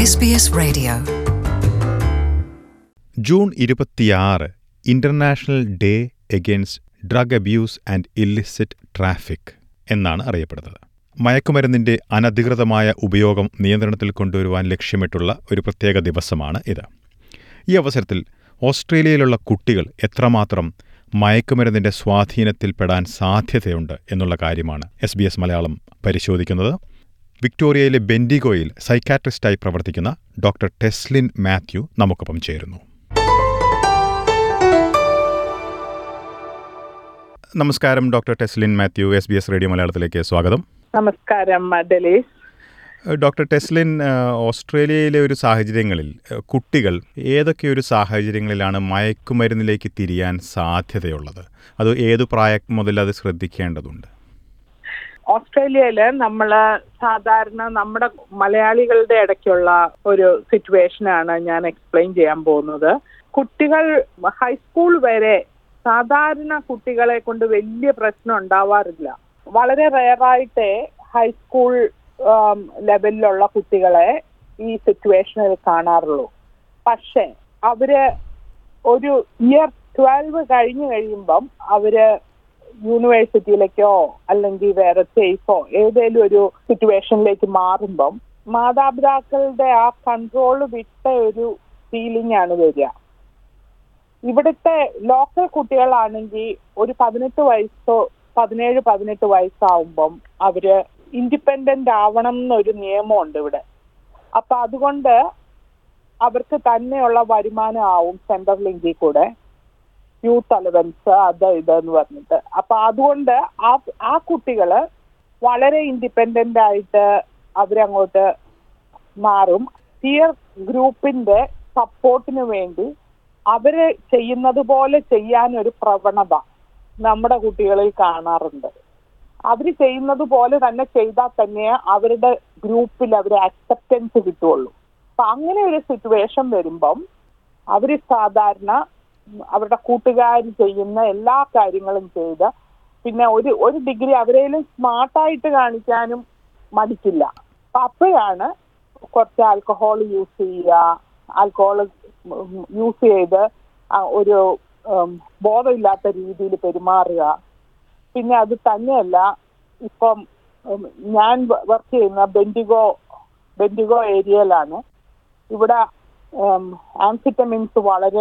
SBS Radio. June 26 international day against drug abuse and illicit traffic എന്നാണ് അറിയപ്പെടുന്നത്. മയക്കുമരുന്നിന്റെ അനധികൃതമായ ഉപയോഗം നിയന്ത്രണത്തിൽ കൊണ്ടുവരുവാൻ ലക്ഷ്യമിട്ടുള്ള ഒരു പ്രത്യേക ദിവസമാണ് ഇത്. ഈ അവസരത്തിൽ ഓസ്ട്രേലിയയിലുള്ള കുട്ടികൾ എത്രമാത്രം മയക്കുമരുന്നിന്റെ സ്വാധീനത്തിൽപ്പെടാൻ സാധ്യതയുണ്ട് എന്നുള്ള കാര്യമാണ് SBS മലയാളം പരിശോധിക്കുന്നത്. വിക്ടോറിയയിലെ ബെൻഡിഗോയിൽ സൈക്കാട്രിസ്റ്റായി പ്രവർത്തിക്കുന്ന ഡോക്ടർ ടെസ്ലിൻ മാത്യു നമുക്കൊപ്പം ചേരുന്നു. നമസ്കാരം doctor Teslin Mathew, SBS radio മലയാളത്തിലേക്ക് സ്വാഗതം. നമസ്കാരം ഡെലീസ്. ഡോക്ടർ ടെസ്ലിൻ, ഓസ്ട്രേലിയയിലെ ഒരു സാഹചര്യങ്ങളിൽ കുട്ടികൾ ഏതൊക്കെ ഒരു സാഹചര്യങ്ങളിലാണ് മയക്കുമരുന്നിലേക്ക് തിരിയാൻ സാധ്യതയുള്ളത്? അത് ഏതു പ്രായം മുതൽ അത് ശ്രദ്ധിക്കേണ്ടതുണ്ട്? ഓസ്ട്രേലിയയില് നമ്മള് സാധാരണ നമ്മുടെ മലയാളികളുടെ ഇടയ്ക്കുള്ള ഒരു സിറ്റുവേഷനാണ് ഞാൻ എക്സ്പ്ലെയിൻ ചെയ്യാൻ പോകുന്നത്. കുട്ടികൾ ഹൈസ്കൂൾ വരെ സാധാരണ കുട്ടികളെ കൊണ്ട് വലിയ പ്രശ്നം ഉണ്ടാവാറില്ല. വളരെ റെയറായിട്ടേ ഹൈസ്കൂൾ ലെവലിലുള്ള കുട്ടികളെ ഈ സിറ്റുവേഷനിൽ കാണാറുള്ളൂ. പക്ഷെ അവര് ഒരു ഇയർ 12 കഴിഞ്ഞു കഴിയുമ്പം അവര് യൂണിവേഴ്സിറ്റിയിലേക്കോ അല്ലെങ്കിൽ വേറെ സേഫോ ഏതെങ്കിലും ഒരു സിറ്റുവേഷനിലേക്ക് മാറുമ്പം മാതാപിതാക്കളുടെ ആ കൺട്രോൾ വിട്ട ഒരു ഫീലിംഗ് ആണ് വരിക. ഇവിടുത്തെ ലോക്കൽ കുട്ടികളാണെങ്കിൽ ഒരു 18 വയസ്സോ 17-18 വയസ്സാവുമ്പം അവര് ഇൻഡിപെൻഡന്റ് ആവണം എന്നൊരു നിയമമുണ്ട് ഇവിടെ. അപ്പൊ അതുകൊണ്ട് അവർക്ക് തന്നെയുള്ള വരുമാനം ആവും സെൻട്രൽ ലിങ്കിൽ കൂടെ, യൂത്ത് അലവൻസ് അത് ഇതെന്ന് പറഞ്ഞിട്ട്. അപ്പൊ അതുകൊണ്ട് ആ കുട്ടികള് വളരെ ഇൻഡിപെൻഡന്റ് ആയിട്ട് അവരങ്ങോട്ട് മാറും. പിയർ ഗ്രൂപ്പിന്റെ സപ്പോർട്ടിന് വേണ്ടി അവര് ചെയ്യുന്നത് പോലെ ചെയ്യാനൊരു പ്രവണത നമ്മുടെ കുട്ടികളിൽ കാണാറുണ്ട്. അവര് ചെയ്യുന്നത് പോലെ തന്നെ ചെയ്താൽ തന്നെ അവരുടെ ഗ്രൂപ്പിൽ അവര് അക്സെപ്റ്റൻസ് കിട്ടുള്ളൂ. അപ്പൊ അങ്ങനെ ഒരു സിറ്റുവേഷൻ വരുമ്പം അവര് സാധാരണ അവരുടെ കൂട്ടുകാർ ചെയ്യുന്ന എല്ലാ കാര്യങ്ങളും ചെയ്ത് പിന്നെ ഒരു ഡിഗ്രി അവരേലും സ്മാർട്ടായിട്ട് കാണിക്കാനും മടിക്കില്ല. അപ്പൊ അപ്പോഴാണ് കുറച്ച് ആൽക്കഹോൾ യൂസ് ചെയ്യുക, ആൽക്കഹോൾ യൂസ് ചെയ്ത് ഒരു ബോധമില്ലാത്ത രീതിയിൽ പെരുമാറുക. പിന്നെ അത് തന്നെയല്ല, ഇപ്പം ഞാൻ വർക്ക് ചെയ്യുന്ന ബെൻഡിഗോ ഏരിയയിലാണ്. ഇവിടെ ആംഫിറ്റമിൻസ്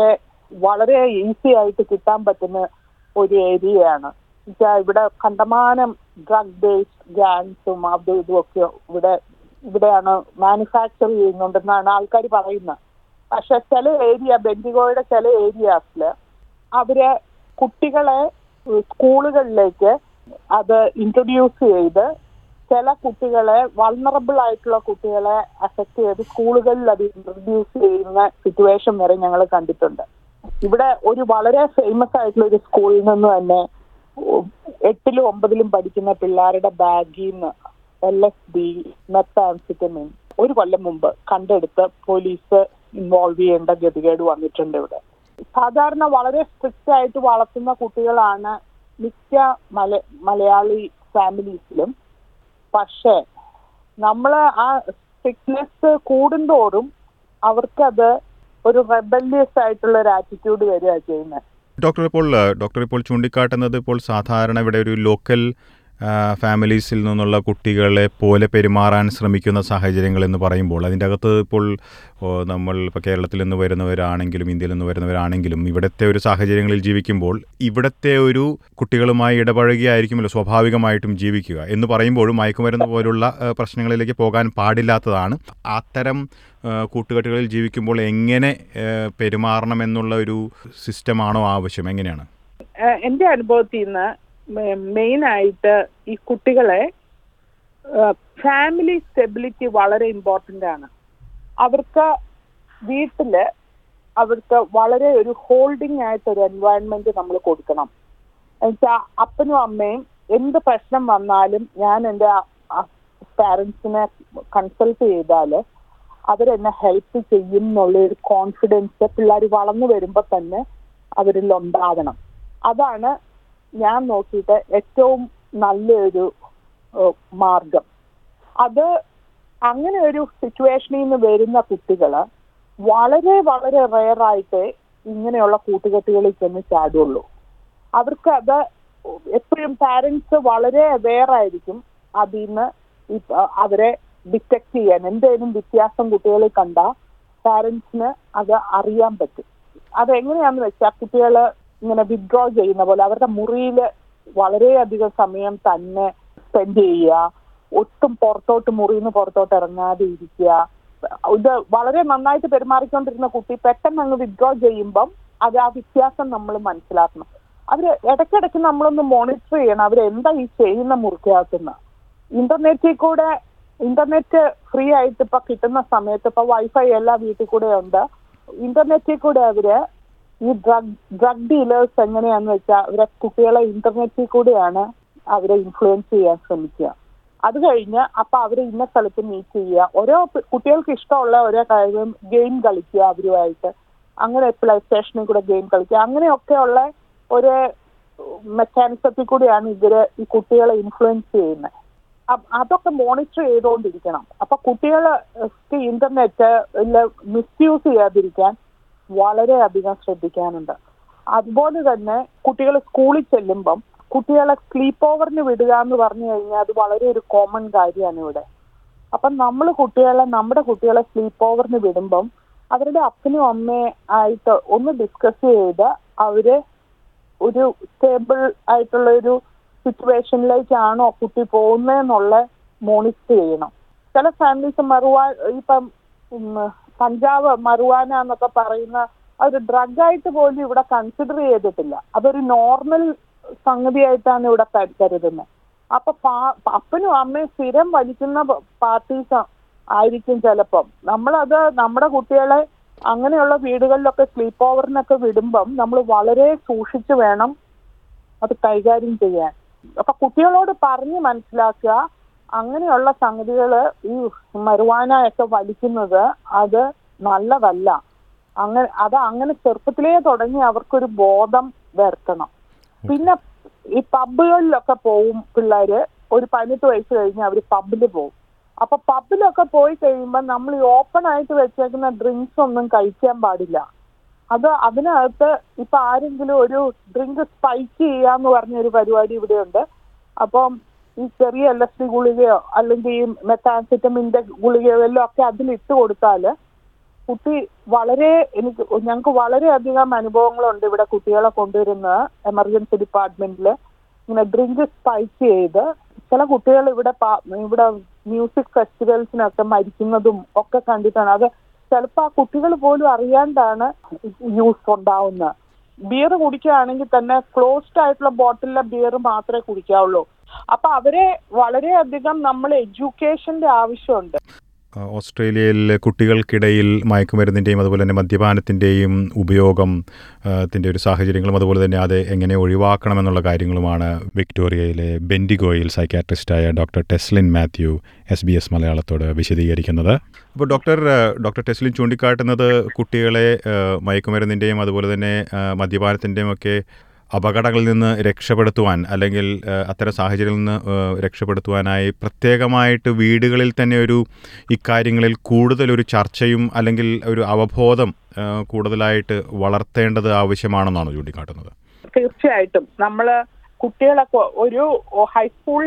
വളരെ ഈസി ആയിട്ട് കിട്ടാൻ പറ്റുന്ന ഒരു ഏരിയയാണ്. ഇവിടെ കണ്ടമാനം ഡ്രഗ് ബേസ്ഡ് ഗാങ്സും അതും ഇതുമൊക്കെ ഇവിടെയാണ് മാനുഫാക്ചർ ചെയ്യുന്നുണ്ടെന്നാണ് ആൾക്കാർ പറയുന്നത്. പക്ഷെ ചില ബെൻഡിഗോയുടെ ചില ഏരിയാസില് അവര് കുട്ടികളെ സ്കൂളുകളിലേക്ക് അത് ഇൻട്രൊഡ്യൂസ് ചെയ്ത് ചില കുട്ടികളെ വൾണറബിൾ ആയിട്ടുള്ള കുട്ടികളെ അഫക്ട് ചെയ്ത് സ്കൂളുകളിൽ അത് ഇൻട്രൊഡ്യൂസ് ചെയ്യുന്ന സിറ്റുവേഷൻ വരെ ഞങ്ങൾ കണ്ടിട്ടുണ്ട്. ഇവിടെ ഒരു വളരെ ഫേമസ് ആയിട്ടുള്ള ഒരു സ്കൂളിൽ നിന്ന് തന്നെ 8ലും 9ലും പഠിക്കുന്ന പിള്ളേരുടെ ബാഗിൽ നിന്ന് LSD മെത്താംഫെറ്റമിൻ ഒരു കൊല്ലം മുമ്പ് കണ്ടെടുത്ത് പോലീസ് ഇൻവോൾവ് ചെയ്യേണ്ട ഗതികേട് വന്നിട്ടുണ്ട് ഇവിടെ. സാധാരണ വളരെ സ്ട്രിക്റ്റ് ആയിട്ട് വളർത്തുന്ന കുട്ടികളാണ് മിക്ക മലയാളി ഫാമിലീസിലും. പക്ഷേ നമ്മൾ ആ സ്ട്രിക്ട്നെസ് കൂടുന്തോറും അവർക്കത് ഒരു റെബല്യസ് ആയിട്ടുള്ള ഒരു ആറ്റിറ്റ്യൂഡ് വരിക ചെയ്യുന്നത്. ഡോക്ടർ ഇപ്പോൾ ചൂണ്ടിക്കാട്ടുന്നത് ഇപ്പോൾ സാധാരണ ഇവിടെ ഒരു ലോക്കൽ ഫാമിലീസിൽ നിന്നുള്ള കുട്ടികളെ പോലെ പെരുമാറാൻ ശ്രമിക്കുന്ന സാഹചര്യങ്ങൾ എന്ന് പറയുമ്പോൾ അതിൻ്റെ അകത്ത് ഇപ്പോൾ നമ്മൾ ഇപ്പോൾ കേരളത്തിൽ നിന്ന് വരുന്നവരാണെങ്കിലും ഇന്ത്യയിൽ നിന്ന് വരുന്നവരാണെങ്കിലും ഇവിടുത്തെ ഒരു സാഹചര്യങ്ങളിൽ ജീവിക്കുമ്പോൾ ഇവിടുത്തെ ഒരു കുട്ടികളുമായി ഇടപഴകിയായിരിക്കുമല്ലോ സ്വാഭാവികമായിട്ടും ജീവിക്കുക എന്ന് പറയുമ്പോഴും മയക്കുമരുന്ന് പോലുള്ള പ്രശ്നങ്ങളിലേക്ക് പോകാൻ പാടില്ലാത്തതാണ്. അത്തരം കൂട്ടുകെട്ടുകളിൽ ജീവിക്കുമ്പോൾ എങ്ങനെ പെരുമാറണമെന്നുള്ള ഒരു സിസ്റ്റമാണോ ആവശ്യം? എങ്ങനെയാണ്? എൻ്റെ അനുഭവത്തിൽ നിന്ന് മെയിൻ ആയിട്ട് ഈ കുട്ടികളെ ഫാമിലി സ്റ്റെബിലിറ്റി വളരെ ഇമ്പോർട്ടൻ്റ് ആണ്. അവർക്ക് വീട്ടില് അവർക്ക് വളരെ ഒരു ഹോൾഡിംഗ് ആയിട്ടൊരു എൻവയൺമെന്റ് നമ്മൾ കൊടുക്കണം. എന്നുവെച്ചാൽ അപ്പനും അമ്മയും എന്ത് പ്രശ്നം വന്നാലും ഞാൻ എൻ്റെ പാരൻസിനെ കൺസൾട്ട് ചെയ്താൽ അവരെന്നെ ഹെൽപ്പ് ചെയ്യും എന്നുള്ളൊരു കോൺഫിഡൻസ് പിള്ളേർ വളർന്നു വരുമ്പോൾ തന്നെ അവരിൽ ഉണ്ടാവണം. അതാണ് ഞാൻ നോക്കിയിട്ട് ഏറ്റവും നല്ലൊരു മാർഗം. അത് അങ്ങനെ ഒരു സിറ്റുവേഷനിൽ നിന്ന് വരുന്ന കുട്ടികൾ വളരെ വളരെ റെയറായിട്ട് ഇങ്ങനെയുള്ള കൂട്ടുകെട്ടുകളിൽ ചെന്ന് ചാടുള്ളൂ. അവർക്ക് അത് എപ്പോഴും പാരൻസ് വളരെ അവെയർ ആയിരിക്കും അതിൽ നിന്ന് അവരെ ഡിറ്റക്ട് ചെയ്യാൻ. എന്തെങ്കിലും വ്യത്യാസം കുട്ടികളിൽ കണ്ടാൽ പാരൻസിന് അത് അറിയാൻ പറ്റും. അതെങ്ങനെയാന്ന് വെച്ചാൽ കുട്ടികൾ ഇങ്ങനെ വിത്ഡ്രോ ചെയ്യുന്ന പോലെ അവരുടെ മുറിയിൽ വളരെയധികം സമയം തന്നെ സ്പെൻഡ് ചെയ്യുക, ഒട്ടും മുറിയിൽ നിന്ന് പുറത്തോട്ട് ഇറങ്ങാതെ ഇരിക്കുക. ഇത് വളരെ നന്നായിട്ട് പെരുമാറിക്കൊണ്ടിരുന്ന കുട്ടി പെട്ടെന്ന് അങ്ങ് വിത്ഡ്രോ ചെയ്യുമ്പം അത് ആ വ്യത്യാസം നമ്മൾ മനസ്സിലാക്കണം. അവർ ഇടയ്ക്കിടയ്ക്ക് നമ്മളൊന്ന് മോണിറ്റർ ചെയ്യണം അവരെന്താ ഈ ചെയ്യുന്ന മുറിക്കകത്തുനിന്ന്. ഇന്റർനെറ്റ് ഫ്രീ ആയിട്ട് ഇപ്പൊ കിട്ടുന്ന സമയത്ത് ഇപ്പൊ വൈഫൈ എല്ലാ വീട്ടിൽ കൂടെ ഉണ്ട്. ഇന്റർനെറ്റിൽ കൂടെ അവര് ഈ ഡ്രഗ് ഡീലേഴ്സ് എങ്ങനെയാന്ന് വെച്ചാൽ അവരെ കുട്ടികളെ ഇന്റർനെറ്റിൽ കൂടെയാണ് അവരെ ഇൻഫ്ലുവൻസ് ചെയ്യാൻ ശ്രമിക്കുക. അത് കഴിഞ്ഞ് അപ്പൊ അവരെ ഇന്ന സ്ഥലത്ത് മീറ്റ് ചെയ്യുക, ഓരോ കുട്ടികൾക്ക് ഇഷ്ടമുള്ള ഓരോ കാര്യം ഗെയിം കളിക്കുക അവരുമായിട്ട്, അങ്ങനെ പ്ലേ സ്റ്റേഷനിൽ കൂടെ ഗെയിം കളിക്കുക, അങ്ങനെയൊക്കെയുള്ള ഒരു മെക്കാനിസത്തിൽ കൂടിയാണ് ഇവര് ഈ കുട്ടികളെ ഇൻഫ്ലുവൻസ് ചെയ്യുന്നത്. അതൊക്കെ മോണിറ്റർ ചെയ്തുകൊണ്ടിരിക്കണം. അപ്പൊ കുട്ടികള് ഇന്റർനെറ്റ് മിസ്യൂസ് ചെയ്യാതിരിക്കാൻ വളരെയധികം ശ്രദ്ധിക്കാനുണ്ട്. അതുപോലെ തന്നെ കുട്ടികൾ സ്കൂളിൽ ചെല്ലുമ്പം കുട്ടികളെ സ്ലീപ്പ് ഓവറിന് വിടുക എന്ന് പറഞ്ഞു കഴിഞ്ഞാൽ അത് വളരെ ഒരു കോമൺ കാര്യമാണ് ഇവിടെ. അപ്പം നമ്മുടെ കുട്ടികളെ സ്ലീപ്പ് ഓവറിന് വിടുമ്പം അവരുടെ അപ്പനും അമ്മയും ആയിട്ട് ഒന്ന് ഡിസ്കസ് ചെയ്ത് അവര് ഒരു സ്റ്റേബിൾ ആയിട്ടുള്ള ഒരു സിറ്റുവേഷനിലേക്കാണോ കുട്ടി പോകുന്നതെന്നുള്ള മോണിറ്റർ ചെയ്യണം. ചില ഫാമിലീസ് ഇപ്പം പഞ്ചാബ് മറുവാന എന്നൊക്കെ പറയുന്ന ഒരു ഡ്രഗായിട്ട് പോലും ഇവിടെ കൺസിഡർ ചെയ്തിട്ടില്ല. അതൊരു നോർമൽ സംഗതിയായിട്ടാണ് ഇവിടെ കരുതുന്നത്. അപ്പൊ അപ്പനും അമ്മയും സ്ഥിരം വലിക്കുന്ന പാർട്ടീസ് ആയിരിക്കും ചിലപ്പം. നമ്മളത് നമ്മുടെ കുട്ടികളെ അങ്ങനെയുള്ള വീടുകളിലൊക്കെ സ്ലീപ്പ് ഓവറിനൊക്കെ വിടുമ്പം നമ്മൾ വളരെ സൂക്ഷിച്ചു വേണം അത് കൈകാര്യം ചെയ്യാൻ. അപ്പൊ കുട്ടികളോട് പറഞ്ഞ് മനസ്സിലാക്കുക അങ്ങനെയുള്ള സംഗതികൾ ഈ മരുവാന ഒക്കെ വലിക്കുന്നത് അത് നല്ലതല്ല. അങ്ങനെ ചെറുപ്പത്തിലേ തുടങ്ങി അവർക്കൊരു ബോധം വരുത്തണം. പിന്നെ ഈ പബ്ബുകളിലൊക്കെ പോവും പിള്ളേര്, ഒരു 18 വയസ്സ് കഴിഞ്ഞ് അവർ പബ്ബിൽ പോവും. അപ്പൊ പബ്ബിലൊക്കെ പോയി കഴിയുമ്പോൾ നമ്മൾ ഈ ഓപ്പൺ ആയിട്ട് വെച്ചേക്കുന്ന ഡ്രിങ്ക്സ് ഒന്നും കഴിക്കാൻ പാടില്ല. അതിനകത്ത് ഇപ്പൊ ആരെങ്കിലും ഒരു ഡ്രിങ്ക് സ്പൈക്ക് ചെയ്യാന്ന് പറഞ്ഞൊരു പരിപാടി ഇവിടെയുണ്ട്. അപ്പം ഈ ചെറിയ LSD ഗുളികയോ അല്ലെങ്കിൽ ഈ മെത്താംഫെറ്റമിന്റെ ഗുളികയോ എല്ലാം ഒക്കെ അതിലിട്ട് കൊടുത്താല് കുട്ടി ഞങ്ങൾക്ക് വളരെയധികം അനുഭവങ്ങളുണ്ട് ഇവിടെ കുട്ടികളെ കൊണ്ടുവരുന്ന എമർജൻസി ഡിപ്പാർട്ട്മെന്റിൽ ഇങ്ങനെ ഡ്രിങ്ക് സ്പൈക്ക് ചെയ്ത് ചില കുട്ടികൾ ഇവിടെ മ്യൂസിക് ഫെസ്റ്റിവൽസിനൊക്കെ മരിക്കുന്നതും ഒക്കെ കണ്ടിട്ടാണ്. അത് ചിലപ്പോൾ ആ കുട്ടികൾ പോലും അറിയാണ്ടാണ് യൂസ് ഉണ്ടാവുന്നത്. ബിയർ കുടിക്കുകയാണെങ്കിൽ തന്നെ ക്ലോസ്ഡ് ആയിട്ടുള്ള ബോട്ടിലെ ബിയർ മാത്രമേ കുടിക്കാവുള്ളൂ. അപ്പൊ അവരെ വളരെയധികം നമ്മൾ എഡ്യൂക്കേഷന്റെ ആവശ്യമുണ്ട്. ഓസ്ട്രേലിയയിലെ കുട്ടികൾക്കിടയിൽ മയക്കുമരുന്നിൻ്റെയും അതുപോലെ തന്നെ മദ്യപാനത്തിൻ്റെയും ഉപയോഗത്തിൻ്റെ ഒരു സാഹചര്യങ്ങളും അതുപോലെ തന്നെ അത് എങ്ങനെ ഒഴിവാക്കണമെന്നുള്ള കാര്യങ്ങളുമാണ് വിക്ടോറിയയിലെ ബെൻഡിഗോയിൽ സൈക്യാട്രിസ്റ്റായ ഡോക്ടർ ടെസ്ലിൻ മാത്യു SBS മലയാളത്തോട് വിശദീകരിക്കുന്നത്. അപ്പോൾ ഡോക്ടർ ടെസ്ലിൻ ചൂണ്ടിക്കാട്ടുന്നത് കുട്ടികളെ മയക്കുമരുന്നിൻ്റെയും അതുപോലെ തന്നെ മദ്യപാനത്തിൻ്റെയും ഒക്കെ അപകടങ്ങളിൽ നിന്ന് രക്ഷപ്പെടുത്തുവാൻ അല്ലെങ്കിൽ അത്തരം സാഹചര്യങ്ങളിൽ നിന്ന് രക്ഷപ്പെടുത്തുവാനായി പ്രത്യേകമായിട്ട് വീടുകളിൽ തന്നെ ഇക്കാര്യങ്ങളിൽ കൂടുതലൊരു ചർച്ചയും അല്ലെങ്കിൽ ഒരു അവബോധം കൂടുതലായിട്ട് വളർത്തേണ്ടത് ആവശ്യമാണെന്നാണ് ചൂണ്ടിക്കാട്ടുന്നത്. തീർച്ചയായിട്ടും നമ്മൾ കുട്ടികളെ ഒരു ഹൈസ്കൂൾ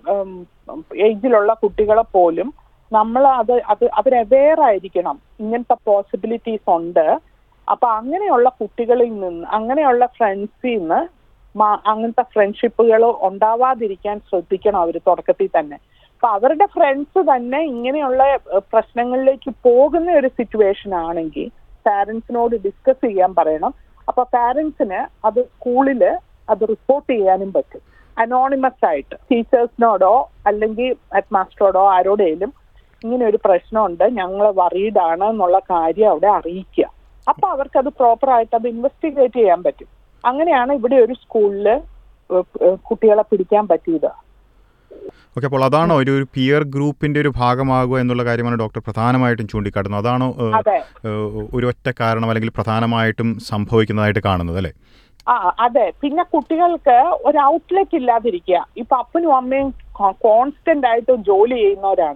ഏജിലുള്ള കുട്ടികളെ പോലും നമ്മൾ അവരവെയർ ആയിരിക്കണം ഇങ്ങനത്തെ പോസിബിലിറ്റീസ് ഉണ്ട്. അപ്പൊ അങ്ങനെയുള്ള കുട്ടികളിൽ നിന്ന് അങ്ങനെയുള്ള ഫ്രണ്ട്സിൽ നിന്ന് അങ്ങനത്തെ ഫ്രണ്ട്ഷിപ്പുകൾ ഉണ്ടാവാതിരിക്കാൻ ശ്രദ്ധിക്കണം അവർ തുടക്കത്തിൽ തന്നെ. അപ്പൊ അവരുടെ ഫ്രണ്ട്സ് തന്നെ ഇങ്ങനെയുള്ള പ്രശ്നങ്ങളിലേക്ക് പോകുന്ന ഒരു സിറ്റുവേഷൻ ആണെങ്കിൽ പാരന്റ്സിനോട് ഡിസ്കസ് ചെയ്യാൻ പറയണം. അപ്പൊ പാരന്റ്സിന് അത് സ്കൂളില് അത് റിപ്പോർട്ട് ചെയ്യാനും പറ്റും. അനോണിമസ് ആയിട്ട് ടീച്ചേഴ്സിനോടോ അല്ലെങ്കിൽ ഹെഡ് മാസ്റ്ററോടോ ആരോടെങ്കിലും ഇങ്ങനെ ഒരു പ്രശ്നമുണ്ട്, ഞങ്ങൾ വറീഡാണ് എന്നുള്ള കാര്യം അവിടെ അറിയിക്കുക. അപ്പൊ അവർക്കത് പ്രോപ്പറായിട്ട് അത് ഇൻവെസ്റ്റിഗേറ്റ് ചെയ്യാൻ പറ്റും. അങ്ങനെയാണ് ഇവിടെ ഒരു സ്കൂളില് കുട്ടികളെ പിടിക്കാൻ പറ്റിയത്. ഓക്കെ, അപ്പോൾ അതാണോ ഒരു പിയർ ഗ്രൂപ്പിന്റെ ഒരു ഭാഗമാകുക എന്നുള്ള കാര്യമാണ് ഡോക്ടർ പ്രധാനമായിട്ടും ചൂണ്ടിക്കാട്ടുന്നത്. അതാണോ ഒരു ഒറ്റ കാരണം അല്ലെങ്കിൽ പ്രധാനമായിട്ടും സംഭവിക്കുന്നതായിട്ട് കാണുന്നത് അല്ലേ? അതെ. പിന്നെ കുട്ടികൾക്ക് ഒരു ഔട്ട്ലെറ്റ് ഇല്ലാതിരിക്കുക. ഇപ്പൊ അപ്പനും അമ്മയും കോൺസ്റ്റന്റ് ആയിട്ട് ജോലി ചെയ്യുന്നവരാണ്.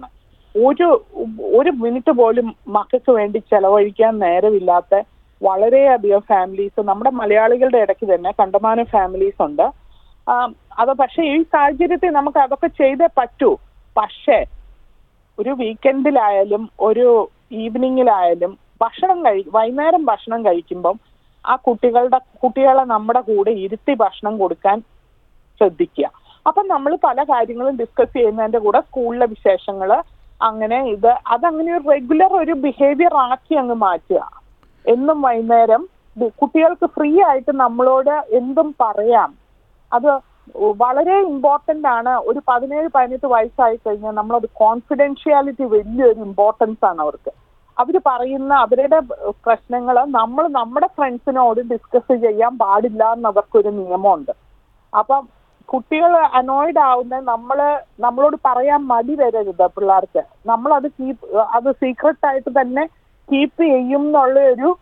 ഒരു ഒരു മിനിറ്റ് പോലും മക്കൾക്ക് വേണ്ടി ചെലവഴിക്കാൻ നേരമില്ലാത്ത വളരെയധികം ഫാമിലീസ് നമ്മുടെ മലയാളികളുടെ ഇടയ്ക്ക് തന്നെ കണ്ടമാനം ഫാമിലീസ് ഉണ്ട്. അത് പക്ഷേ ഈ സാഹചര്യത്തിൽ നമുക്ക് അതൊക്കെ ചെയ്തേ പറ്റൂ. പക്ഷേ ഒരു വീക്കെൻഡിലായാലും ഒരു ഈവനിങ്ങിലായാലും വൈകുന്നേരം ഭക്ഷണം കഴിക്കുമ്പം ആ കുട്ടികളെ നമ്മുടെ കൂടെ ഇരുത്തി ഭക്ഷണം കൊടുക്കാൻ ശ്രദ്ധിക്കുക. അപ്പം നമ്മൾ പല കാര്യങ്ങളും ഡിസ്കസ് ചെയ്യുന്നതിന്റെ കൂടെ സ്കൂളിലെ വിശേഷങ്ങൾ അങ്ങനെ അതങ്ങനെ ഒരു റെഗുലർ ഒരു ബിഹേവിയർ ആക്കി അങ്ങ് മാറ്റുക. എന്നും വൈകുന്നേരം കുട്ടികൾക്ക് ഫ്രീ ആയിട്ട് നമ്മളോട് എന്തും പറയാം. അത് വളരെ ഇമ്പോർട്ടൻ്റ് ആണ്. ഒരു 17-18 വയസ്സായി കഴിഞ്ഞാൽ നമ്മളത് കോൺഫിഡൻഷ്യാലിറ്റി വലിയൊരു ഇമ്പോർട്ടൻസ് ആണ് അവർക്ക്. അവർ പറയുന്ന അവരുടെ പ്രശ്നങ്ങൾ നമ്മൾ നമ്മുടെ ഫ്രണ്ട്സിനോട് ഡിസ്കസ് ചെയ്യാൻ പാടില്ല എന്നവർക്കൊരു നിയമമുണ്ട്. അപ്പം കുട്ടികൾ അനോയ്ഡ് ആവുന്ന നമ്മളോട് പറയാൻ മടി വരരുത് പിള്ളേർക്ക്. നമ്മളത് അത് സീക്രട്ടായിട്ട് തന്നെ കീപ്പ് ചെയ്യും എന്നുള്ള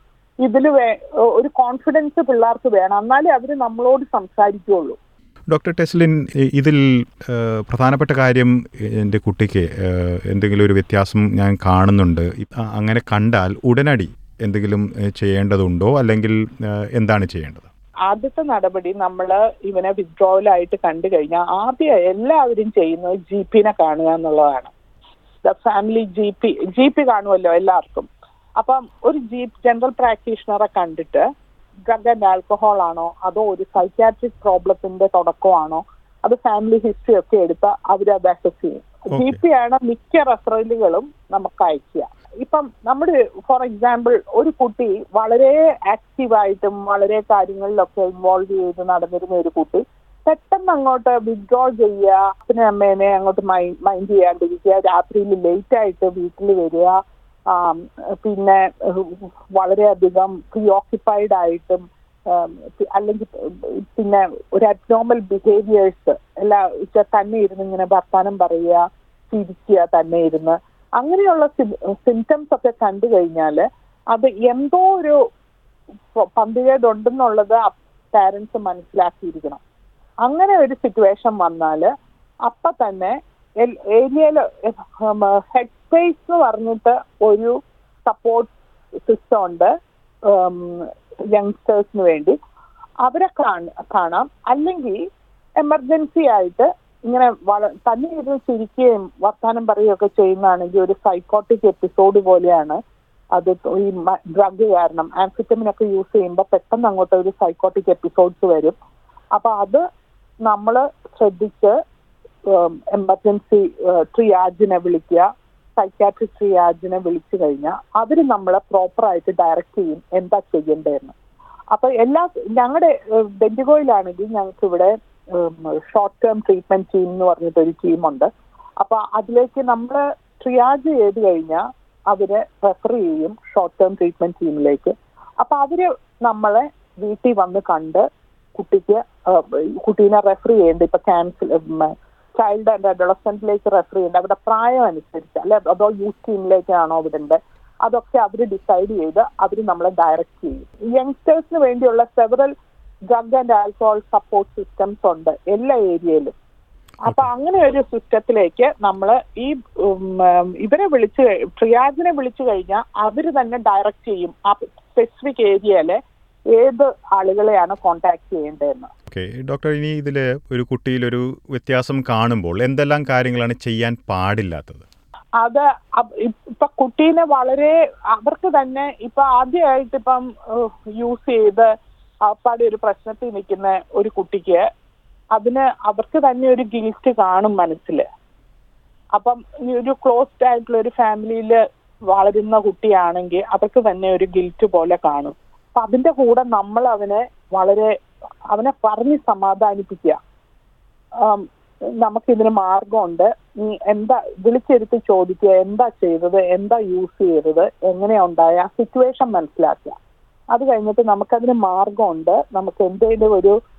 ഒരു കോൺഫിഡൻസ് പിള്ളേർക്ക് വേണം. എന്നാലേ അവർ നമ്മളോട് സംസാരിക്കുകയുള്ളൂ. ഡോക്ടർ ടെസ്ലിൻ, ഇതിൽ പ്രധാനപ്പെട്ട കാര്യം എൻ്റെ കുട്ടിക്ക് എന്തെങ്കിലും ഒരു വ്യത്യാസം ഞാൻ കാണുന്നുണ്ട്. അങ്ങനെ കണ്ടാൽ ഉടനടി എന്തെങ്കിലും ചെയ്യേണ്ടതുണ്ടോ, അല്ലെങ്കിൽ എന്താണ് ചെയ്യേണ്ടത്? ആദ്യത്തെ നടപടി നമ്മൾ ഇവനെ വിത്ഡ്രോവലായിട്ട് കണ്ടു കഴിഞ്ഞാൽ ആദ്യം എല്ലാവരും ചെയ്യുന്നത് GP-നെ കാണുക എന്നുള്ളതാണ്. ഫാമിലി GP കാണുമല്ലോ എല്ലാവർക്കും. അപ്പം ഒരു ജനറൽ പ്രാക്ടീഷണറെ കണ്ടിട്ട് ഡ്രഗ് ആൻഡ് ആൽക്കഹോൾ ആണോ, അതോ ഒരു സൈക്യാട്രിക് പ്രോബ്ലത്തിന്റെ തുടക്കമാണോ, അത് ഫാമിലി ഹിസ്റ്ററി ഒക്കെ എടുത്ത് അവരത് അസസ് ചെയ്യും. GP ആണ് മിക്ക റെഫറലുകളും നമുക്ക് അയക്കുക. ഇപ്പം നമ്മുടെ ഫോർ എക്സാമ്പിൾ ഒരു കുട്ടി വളരെ ആക്റ്റീവായിട്ടും വളരെ കാര്യങ്ങളിലൊക്കെ ഇൻവോൾവ് ചെയ്ത് നടന്നിരുന്ന ഒരു കുട്ടി പെട്ടെന്ന് അങ്ങോട്ട് വിത്ഡ്രോ ചെയ്യുക, അപ്പനെ അമ്മേനെ അങ്ങോട്ട് മൈൻഡ് ചെയ്യാണ്ടിരിക്കുക, രാത്രിയിൽ ലേറ്റ് ആയിട്ട് വീട്ടിൽ വരിക, പിന്നെ വളരെയധികം പ്രീഓക്യുപ്പൈഡ് ആയിട്ടും അല്ലെങ്കിൽ പിന്നെ ഒരു അബ്നോർമൽ ബിഹേവിയേഴ്സ് തന്നെ ഇരുന്ന് ഇങ്ങനെ വർത്താനം പറയുക, ചിരിക്കുക തന്നെ ഇരുന്ന്, അങ്ങനെയുള്ള സിംറ്റംസ് ഒക്കെ കണ്ടു കഴിഞ്ഞാൽ അത് എന്തോ ഒരു പന്തികേടുണ്ടെന്നുള്ളത് പാരൻസ് മനസ്സിലാക്കിയിരിക്കണം. അങ്ങനെ ഒരു സിറ്റുവേഷൻ വന്നാൽ അപ്പം തന്നെ ഏരിയയിൽ ഹെഡ് സ്പേസ് എന്ന് പറഞ്ഞിട്ട് ഒരു സപ്പോർട്ട് സിസ്റ്റം ഉണ്ട് യങ്സ്റ്റേഴ്സിന് വേണ്ടി. അവരെ കാണാം. അല്ലെങ്കിൽ എമർജൻസി ആയിട്ട് ഇങ്ങനെ തന്നെ ഇരുന്ന് ചിരിക്കുകയും വർത്താനം പറയുകയൊക്കെ ചെയ്യുന്നതാണെങ്കിൽ ഒരു സൈക്കോട്ടിക് എപ്പിസോഡ് പോലെയാണ് അത്. ഈ ഡ്രഗ് കാരണം ആംഫിറ്റമിനൊക്കെ യൂസ് ചെയ്യുമ്പോൾ പെട്ടെന്ന് അങ്ങോട്ട് ഒരു സൈക്കോട്ടിക് എപ്പിസോഡ്സ് വരും. അപ്പം അത് നമ്മൾ ശ്രദ്ധിച്ച് എമർജൻസി ട്രിയാജിനെ വിളിക്കുക, സൈക്യാട്രിക് ട്രിയാജിനെ വിളിച്ചു കഴിഞ്ഞാൽ അവർ നമ്മളെ പ്രോപ്പറായിട്ട് ഡയറക്റ്റ് ചെയ്യും എന്താ ചെയ്യേണ്ടതെന്ന്. അപ്പം ഞങ്ങളുടെ ബെൻഡിഗോയിലാണെങ്കിൽ ഞങ്ങൾക്ക് ഇവിടെ ഷോർട്ട് ടേം ട്രീറ്റ്മെന്റ് ടീം എന്ന് പറഞ്ഞിട്ടൊരു ടീമുണ്ട്. അപ്പൊ അതിലേക്ക് നമ്മൾ ട്രിയാജ് ചെയ്ത് കഴിഞ്ഞാൽ അവര് റെഫർ ചെയ്യും ഷോർട്ട് ടേം ട്രീറ്റ്മെന്റ് ടീമിലേക്ക്. അപ്പൊ അവര് നമ്മളെ വീട്ടിൽ വന്ന് കണ്ട് കുട്ടീനെ റെഫർ ചെയ്യേണ്ട, ഇപ്പൊ ചൈൽഡ് ആൻഡ് അഡോളസെന്റിലേക്ക് റെഫർ ചെയ്യേണ്ട അവരുടെ പ്രായം അനുസരിച്ച്, അല്ലെ അതോ യൂത്ത് ടീമിലേക്കാണോ വിടേണ്ടത്, അതൊക്കെ അവർ ഡിസൈഡ് ചെയ്ത് അവർ നമ്മളെ ഡയറക്റ്റ് ചെയ്യും. യങ്സ്റ്റേഴ്സിന് വേണ്ടിയുള്ള several drug and alcohol support systems ഉണ്ട് എല്ലാ ഏരിയയിലും. അപ്പൊ അങ്ങനെ ഒരു സിസ്റ്റത്തിലേക്ക് നമ്മൾ ഈ ഇവരെ ട്രിയാജിനെ വിളിച്ചു കഴിഞ്ഞാൽ അവര് തന്നെ ഡയറക്റ്റ് ചെയ്യും ആ സ്പെസിഫിക് ഏരിയയിലെ ഏത് ആളുകളെയാണ് കോണ്ടാക്ട് ചെയ്യേണ്ടതെന്ന്. ഓക്കെ ഡോക്ടർ, ഇനി ഇതിൽ ഒരു കുട്ടിയിൽ ഒരു വ്യത്യാസം കാണുമ്പോൾ എന്തെല്ലാം കാര്യങ്ങളാണ് ചെയ്യാൻ പാടില്ലാത്തത്? അത് ഇപ്പൊ കുട്ടീനെ അവർക്ക് തന്നെ ഇപ്പൊ ആദ്യമായിട്ട് ഇപ്പം യൂസ് ചെയ്ത് അപ്പാടെ ഒരു പ്രശ്നത്തിൽ നിൽക്കുന്ന ഒരു കുട്ടിക്ക് അവർക്ക് തന്നെ ഒരു ഗിൽറ്റ് കാണും മനസ്സിൽ. അപ്പം ഒരു ക്ലോസ്ഡ് ആയിട്ടുള്ള ഒരു ഫാമിലിയിൽ വളരുന്ന കുട്ടിയാണെങ്കിൽ അവർക്ക് തന്നെ ഒരു ഗിൽറ്റ് പോലെ കാണും. അപ്പൊ അതിന്റെ കൂടെ നമ്മൾ അവനെ പറഞ്ഞ് സമാധാനിപ്പിക്കുക. നമുക്കിതിന് മാർഗമുണ്ട്, നീ എന്താ വിളിച്ചെടുത്ത് ചോദിക്കുക, എന്താ ചെയ്തത്, എന്താ യൂസ് ചെയ്തത്, എങ്ങനെയാ ഉണ്ടായ ആ സിറ്റുവേഷൻ മനസ്സിലാക്കുക. അത് കഴിഞ്ഞിട്ട് നമുക്കതിന് മാർഗമുണ്ട്, നമുക്ക് എന്തെങ്കിലും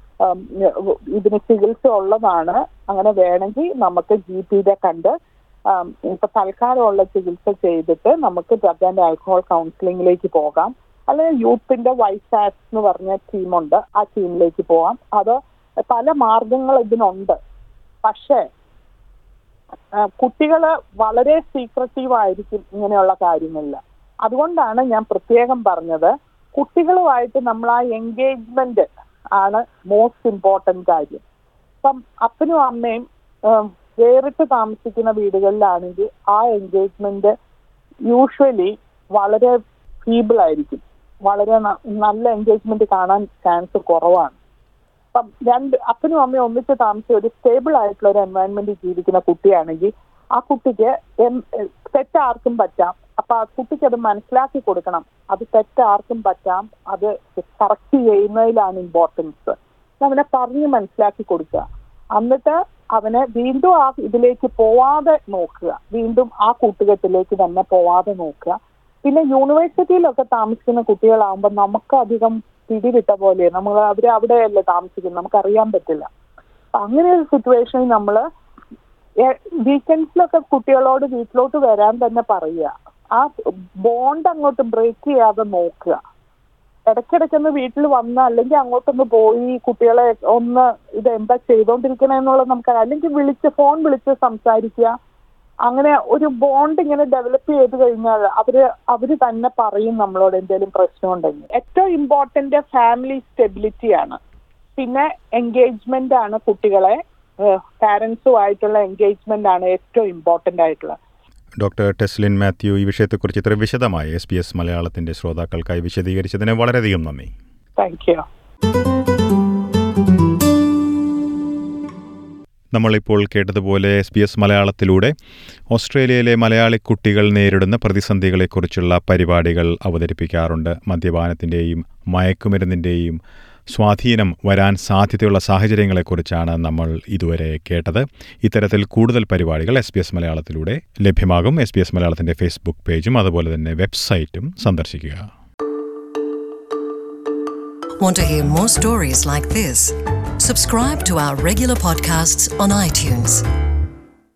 ഇതിന് ചികിത്സ ഉള്ളതാണ്, അങ്ങനെ വേണമെങ്കിൽ നമുക്ക് GP-യെ കണ്ട് ഇപ്പൊ തൽക്കാലമുള്ള ചികിത്സ ചെയ്തിട്ട് നമുക്ക് ഡ്രഗ് ആൻഡ് ആൽക്കഹോൾ കൗൺസിലിംഗിലേക്ക് പോകാം. അല്ലെങ്കിൽ യൂത്തിന്റെ വൈസാസ് എന്ന് പറഞ്ഞ ടീമുണ്ട്, ആ ടീമിലേക്ക് പോകാം. അത് പല മാർഗങ്ങൾ ഇതിനുണ്ട്. പക്ഷേ കുട്ടികൾ വളരെ സീക്രട്ടീവ് ആയിരിക്കും ഇങ്ങനെയുള്ള കാര്യങ്ങളിൽ. അതുകൊണ്ടാണ് ഞാൻ പ്രത്യേകം പറഞ്ഞത്, കുട്ടികളുമായിട്ട് നമ്മൾ ആ എൻഗേജ്മെന്റ് ആണ് മോസ്റ്റ് ഇമ്പോർട്ടന്റ് കാര്യം. ഇപ്പം അപ്പനും അമ്മയും വേറിട്ട് താമസിക്കുന്ന വീടുകളിലാണെങ്കിൽ ആ എൻഗേജ്മെന്റ് യൂഷ്വലി വളരെ ഫീബിൾ ആയിരിക്കും, വളരെ നല്ല എൻഗേജ്മെന്റ് കാണാൻ ചാൻസ് കുറവാണ്. അപ്പം അപ്പനും അമ്മയും ഒന്നിച്ച് താമസിച്ച് ഒരു സ്റ്റേബിൾ ആയിട്ടുള്ള ഒരു എൻവയൺമെന്റിൽ ജീവിക്കുന്ന കുട്ടിയാണെങ്കിൽ ആ കുട്ടിക്ക് തെറ്റാർക്കും പറ്റാം. അപ്പൊ ആ കുട്ടിക്ക് അത് മനസ്സിലാക്കി കൊടുക്കണം, അത് തെറ്റാർക്കും പറ്റാം, അത് കറക്റ്റ് ചെയ്യുന്നതിലാണ് ഇമ്പോർട്ടൻസ്. അവനെ പറഞ്ഞ് മനസ്സിലാക്കി കൊടുക്കുക. എന്നിട്ട് അവനെ വീണ്ടും ആ ഇതിലേക്ക് പോവാതെ നോക്കുക, വീണ്ടും ആ കൂട്ടുകെട്ടിലേക്ക് തന്നെ പോവാതെ നോക്കുക. പിന്നെ യൂണിവേഴ്സിറ്റിയിലൊക്കെ താമസിക്കുന്ന കുട്ടികളാകുമ്പോൾ നമുക്ക് അധികം പിടിവിട്ട പോലെ അവിടെയല്ലേ താമസിക്കുന്നത്, നമുക്കറിയാൻ പറ്റില്ല. അങ്ങനെ ഒരു സിറ്റുവേഷനിൽ നമ്മൾ വീക്കെൻഡ്സിലൊക്കെ കുട്ടികളോട് വീട്ടിലോട്ട് വരാൻ തന്നെ പറയുക. ആ ബോണ്ട് അങ്ങോട്ട് ബ്രേക്ക് ചെയ്യാതെ നോക്കുക. ഇടയ്ക്കിടയ്ക്കൊന്ന് വീട്ടിൽ വന്ന് അല്ലെങ്കിൽ അങ്ങോട്ടൊന്ന് പോയി കുട്ടികളെ ഒന്ന് ഇത് എന്താ ചെയ്തോണ്ടിരിക്കണെന്നുള്ളത് നമുക്ക്, അല്ലെങ്കിൽ ഫോൺ വിളിച്ച് സംസാരിക്കുക. അങ്ങനെ ഒരു ബോണ്ട് ഇങ്ങനെ ഡെവലപ്പ് ചെയ്ത് കഴിഞ്ഞാൽ അവര് തന്നെ പറയും നമ്മളോട് എന്തെങ്കിലും പ്രശ്നമുണ്ടെങ്കിൽ. ഏറ്റവും ഇമ്പോർട്ടന്റ് ഫാമിലി സ്റ്റെബിലിറ്റിയാണ്. പിന്നെ എൻഗേജ്മെന്റ് ആണ്, കുട്ടികളെ പാരന്റ്സുമായിട്ടുള്ള എൻഗേജ്മെന്റ് ആണ് ഏറ്റവും ഇമ്പോർട്ടന്റ് ആയിട്ടുള്ളത്. ഡോക്ടർ ടെസ്ലിൻ മാത്യു ഈ വിഷയത്തെക്കുറിച്ച് ഇത്ര വിശദമായി SBS മലയാളത്തിന്റെ ശ്രോതാക്കൾക്കായി വിശദീകരിച്ചതിന് വളരെയധികം നന്ദി. Thank you. നമ്മളിപ്പോൾ കേട്ടതുപോലെ SBS മലയാളത്തിലൂടെ ഓസ്ട്രേലിയയിലെ മലയാളി കുട്ടികൾ നേരിടുന്ന പ്രതിസന്ധികളെക്കുറിച്ചുള്ള പരിപാടികൾ അവതരിപ്പിക്കാറുണ്ട്. മദ്യപാനത്തിൻ്റെയും മയക്കുമരുന്നിൻ്റെയും സ്വാധീനം വരാൻ സാധ്യതയുള്ള സാഹചര്യങ്ങളെക്കുറിച്ചാണ് നമ്മൾ ഇതുവരെ കേട്ടത്. ഇത്തരത്തിൽ കൂടുതൽ പരിപാടികൾ SBS മലയാളത്തിലൂടെ ലഭ്യമാകും. SBS മലയാളത്തിൻ്റെ ഫേസ്ബുക്ക് പേജും അതുപോലെ തന്നെ വെബ്സൈറ്റും സന്ദർശിക്കുക. Want to hear more stories like this? Subscribe to our regular podcasts on iTunes.